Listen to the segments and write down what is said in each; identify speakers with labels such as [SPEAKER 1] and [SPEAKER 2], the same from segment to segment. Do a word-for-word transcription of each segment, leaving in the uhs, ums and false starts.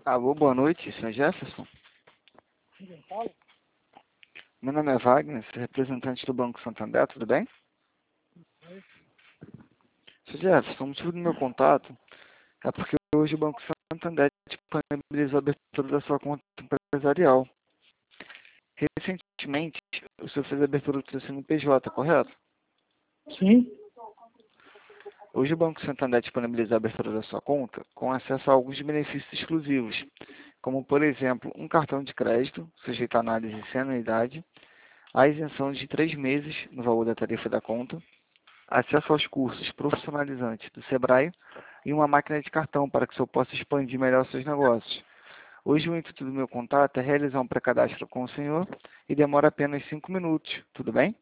[SPEAKER 1] Alô, boa noite, senhor Jefferson.
[SPEAKER 2] Quem fala?
[SPEAKER 1] Meu nome é Wagner, sou representante do Banco Santander, tudo bem?
[SPEAKER 2] Oi.
[SPEAKER 1] senhor Jefferson, o motivo do meu contato é porque hoje o Banco Santander disponibilizou a abertura da sua conta empresarial. Recentemente, o senhor fez a abertura do seu C N P J, correto?
[SPEAKER 2] Sim.
[SPEAKER 1] Hoje o Banco Santander disponibiliza a abertura da sua conta com acesso a alguns benefícios exclusivos, como, por exemplo, um cartão de crédito, sujeito a análise sem anuidade, a isenção de três meses no valor da tarifa da conta, acesso aos cursos profissionalizantes do Sebrae e uma máquina de cartão para que o senhor possa expandir melhor seus negócios. Hoje o intuito do meu contato é realizar um pré-cadastro com o senhor e demora apenas cinco minutos, tudo bem?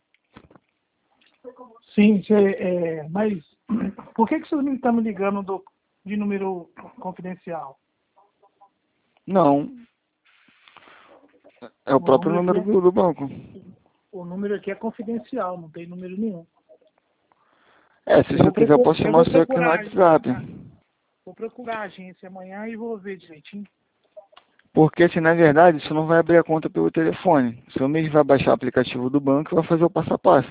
[SPEAKER 2] Sim, cê, é, mas por que, que você não está me ligando do, de número confidencial?
[SPEAKER 1] Não, é o
[SPEAKER 2] O
[SPEAKER 1] próprio
[SPEAKER 2] número aqui
[SPEAKER 1] número
[SPEAKER 2] é,
[SPEAKER 1] do, do banco.
[SPEAKER 2] o número aqui é confidencial, não tem número nenhum.
[SPEAKER 1] É, se
[SPEAKER 2] Eu
[SPEAKER 1] você
[SPEAKER 2] vou,
[SPEAKER 1] quiser eu
[SPEAKER 2] procurar,
[SPEAKER 1] posso
[SPEAKER 2] eu
[SPEAKER 1] chamar
[SPEAKER 2] vou
[SPEAKER 1] o senhor aqui no
[SPEAKER 2] procurar
[SPEAKER 1] WhatsApp.
[SPEAKER 2] a- vou procurar a agência amanhã e vou ver direitinho.
[SPEAKER 1] Porque, assim, na verdade, isso não vai abrir a conta pelo telefone. O senhor mesmo vai baixar o aplicativo do banco e vai fazer o passo a passo.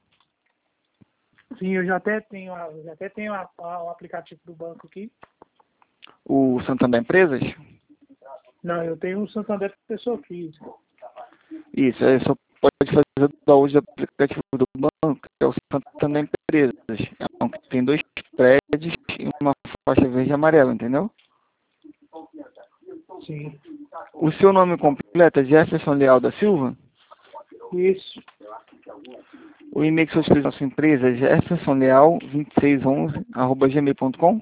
[SPEAKER 2] Sim, eu já até tenho, a- já até tenho a- a- o aplicativo do banco aqui.
[SPEAKER 1] O Santander Empresas?
[SPEAKER 2] Não, eu tenho o Santander Pessoa Física.
[SPEAKER 1] Isso, aí só pode fazer o download do aplicativo do banco, que é o Santander Empresas. É um que tem dois prédios e uma faixa verde e amarela, entendeu?
[SPEAKER 2] Sim.
[SPEAKER 1] O seu nome completo é Jefferson Leal da Silva?
[SPEAKER 2] Isso.
[SPEAKER 1] O e-mail que você utiliza na sua empresa é jeffersonleal dois seis um um arroba gmail ponto com?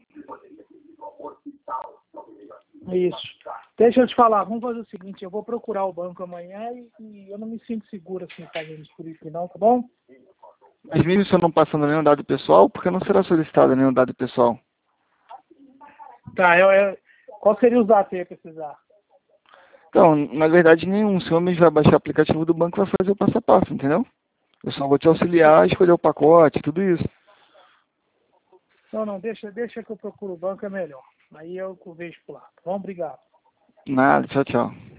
[SPEAKER 2] Isso. Deixa eu te falar, vamos fazer o seguinte, eu vou procurar o banco amanhã e, e eu não me sinto seguro assim fazendo isso por isso não, tá bom?
[SPEAKER 1] Mas mesmo se eu não passando nenhum dado pessoal, porque não será solicitado nenhum dado pessoal?
[SPEAKER 2] Tá, eu, eu, qual seria os dados que eu ia precisar?
[SPEAKER 1] Então, na verdade nenhum. O senhor mesmo vai baixar o aplicativo do banco e vai fazer o passo a passo, entendeu? Eu só vou te auxiliar a escolher o pacote, tudo isso.
[SPEAKER 2] Não, não, deixa, deixa que eu procuro o banco, é melhor. Aí eu vejo por lá. Tá bom? Obrigado.
[SPEAKER 1] Nada, tchau, tchau.